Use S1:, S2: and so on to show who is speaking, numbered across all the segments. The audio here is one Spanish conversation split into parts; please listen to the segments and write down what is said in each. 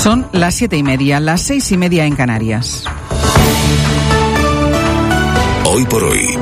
S1: Son las 7:30, las 6:30 en Canarias.
S2: Hoy por hoy,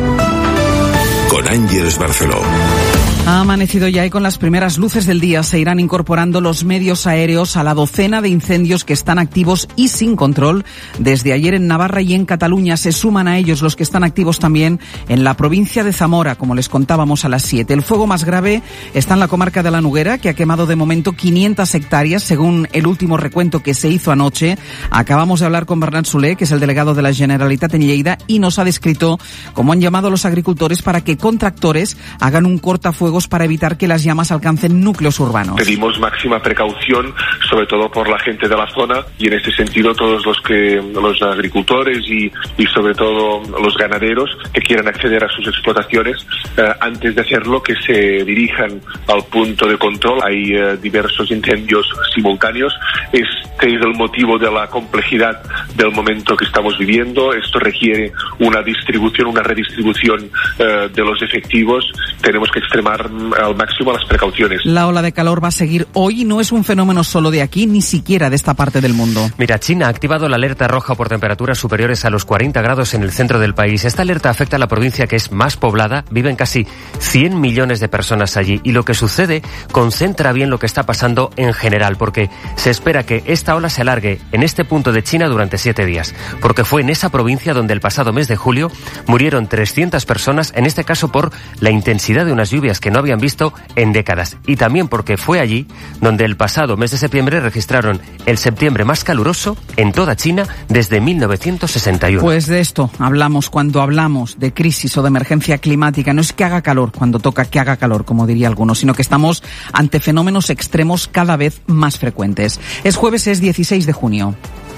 S2: con Ángeles Barceló.
S1: Ha amanecido ya y con las primeras luces del día se irán incorporando los medios aéreos a la docena de incendios que están activos y sin control desde ayer en Navarra y en Cataluña. Se suman a ellos los que están activos también en la provincia de Zamora, como les contábamos a las 7. El fuego más grave está en la comarca de la Noguera, que ha quemado de momento 500 hectáreas, según el último recuento que se hizo anoche. Acabamos de hablar con Bernat Soler, que es el delegado de la Generalitat en Lleida, y nos ha descrito cómo han llamado a los agricultores para que con tractores hagan un cortafuegos para evitar que las llamas alcancen núcleos urbanos.
S3: Pedimos máxima precaución, sobre todo por la gente de la zona, y en este sentido todos los agricultores y sobre todo los ganaderos que quieran acceder a sus explotaciones, antes de hacerlo, que se dirijan al punto de control. Hay diversos incendios simultáneos. Este es el motivo de la complejidad del momento que estamos viviendo. Esto requiere una redistribución de los efectivos. Tenemos que extremar al máximo las precauciones.
S1: La ola de calor va a seguir hoy y no es un fenómeno solo de aquí, ni siquiera de esta parte del mundo.
S4: Mira, China ha activado la alerta roja por temperaturas superiores a los 40 grados en el centro del país. Esta alerta afecta a la provincia que es más poblada. Viven casi 100 millones de personas allí. Y lo que sucede concentra bien lo que está pasando en general, porque se espera que esta ola se alargue en este punto de China durante 7 días. Porque fue en esa provincia donde el pasado mes de julio murieron 300 personas, en este caso por la intensidad de unas lluvias que no habían visto en décadas, y también porque fue allí donde el pasado mes de septiembre registraron el septiembre más caluroso en toda China desde 1961.
S1: Pues de esto hablamos cuando hablamos de crisis o de emergencia climática. No es que haga calor cuando toca que haga calor, como diría algunos, sino que estamos ante fenómenos extremos cada vez más frecuentes. Es jueves, es 16 de junio.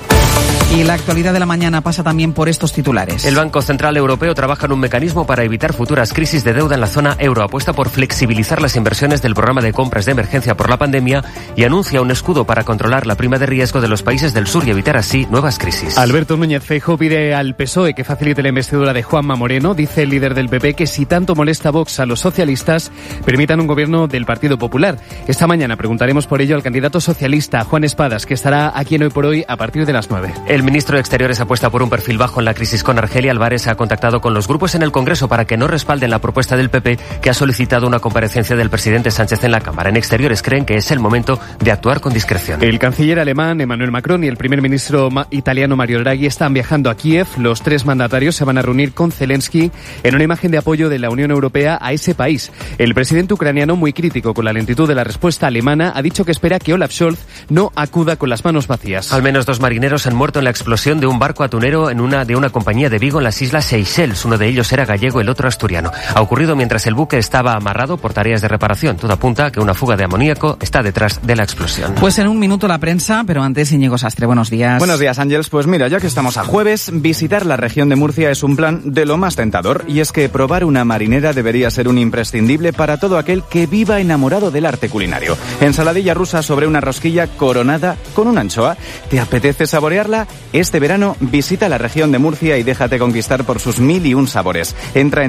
S1: Y la actualidad de la mañana pasa también por estos titulares.
S4: El Banco Central Europeo trabaja en un mecanismo para evitar futuras crisis de deuda en la zona euro. Apuesta por flexibilizar las inversiones del programa de compras de emergencia por la pandemia y anuncia un escudo para controlar la prima de riesgo de los países del sur y evitar así nuevas crisis.
S5: Alberto Núñez Feijóo pide al PSOE que facilite la investidura de Juanma Moreno. Dice el líder del PP que si tanto molesta Vox a los socialistas, permitan un gobierno del Partido Popular. Esta mañana preguntaremos por ello al candidato socialista Juan Espadas, que estará aquí en Hoy por Hoy a partir de las 9.
S4: El ministro de Exteriores apuesta por un perfil bajo en la crisis con Argelia. Álvarez ha contactado con los grupos en el Congreso para que no respalden la propuesta del PP, que ha solicitado una comparecencia del presidente Sánchez en la Cámara. En Exteriores creen que es el momento de actuar con discreción.
S5: El canciller alemán Emmanuel Macron y el primer ministro italiano Mario Draghi están viajando a Kiev. Los tres mandatarios se van a reunir con Zelensky en una imagen de apoyo de la Unión Europea a ese país. El presidente ucraniano, muy crítico con la lentitud de la respuesta alemana, ha dicho que espera que Olaf Scholz no acuda con las manos vacías.
S4: Al menos 2 marineros han muerto en la explosión de un barco atunero de una compañía de Vigo en las islas Seychelles. Uno de ellos era gallego, el otro asturiano. Ha ocurrido mientras el buque estaba amarrado por tareas de reparación. Todo apunta a que una fuga de amoníaco está detrás de la explosión.
S1: Pues en un minuto la prensa, pero antes Íñigo Sastre, buenos días.
S6: Buenos días, Ángeles. Pues mira, ya que estamos a jueves, visitar la región de Murcia es un plan de lo más tentador, y es que probar una marinera debería ser un imprescindible para todo aquel que viva enamorado del arte culinario. Ensaladilla rusa sobre una rosquilla coronada con una anchoa. ¿Te apetece saborearla? Este verano visita la región de Murcia y déjate conquistar por sus 1001 sabores. Entra en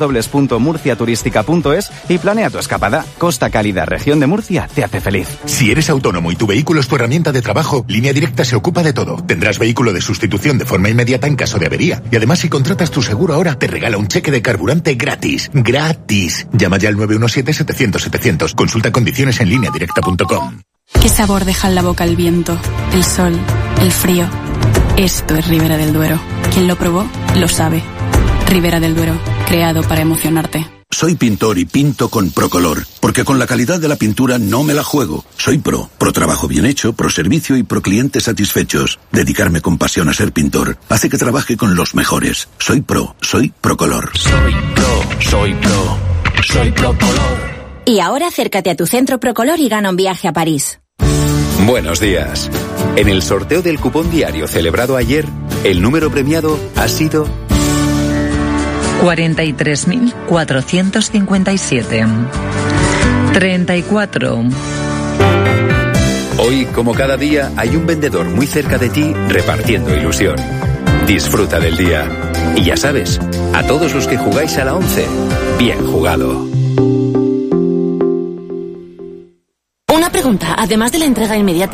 S6: www.murciaturística.es y planea tu escapada. Costa Cálida, región de Murcia, te hace feliz.
S2: Si eres autónomo y tu vehículo es tu herramienta de trabajo, Línea Directa se ocupa de todo. Tendrás vehículo de sustitución de forma inmediata en caso de avería. Y además, si contratas tu seguro ahora, te regala un cheque de carburante gratis. ¡Gratis! Llama ya al 917-700-700. Consulta condiciones en lineadirecta.com.
S7: ¿Qué sabor deja en la boca el viento, el sol, el frío? Esto es Ribera del Duero. Quien lo probó, lo sabe. Ribera del Duero, creado para emocionarte.
S8: Soy pintor y pinto con Procolor, porque con la calidad de la pintura no me la juego. Soy pro trabajo bien hecho, pro servicio y pro clientes satisfechos. Dedicarme con pasión a ser pintor hace que trabaje con los mejores. Soy Procolor.
S9: Soy Procolor.
S10: Y ahora acércate a tu centro Procolor y gana un viaje a París.
S11: Buenos días. En el sorteo del cupón diario celebrado ayer, el número premiado ha sido
S12: 43.457. 34.
S11: Hoy, como cada día, hay un vendedor muy cerca de ti repartiendo ilusión. Disfruta del día. Y ya sabes, a todos los que jugáis a la 11, bien jugado.
S10: Una pregunta, además de la entrega inmediata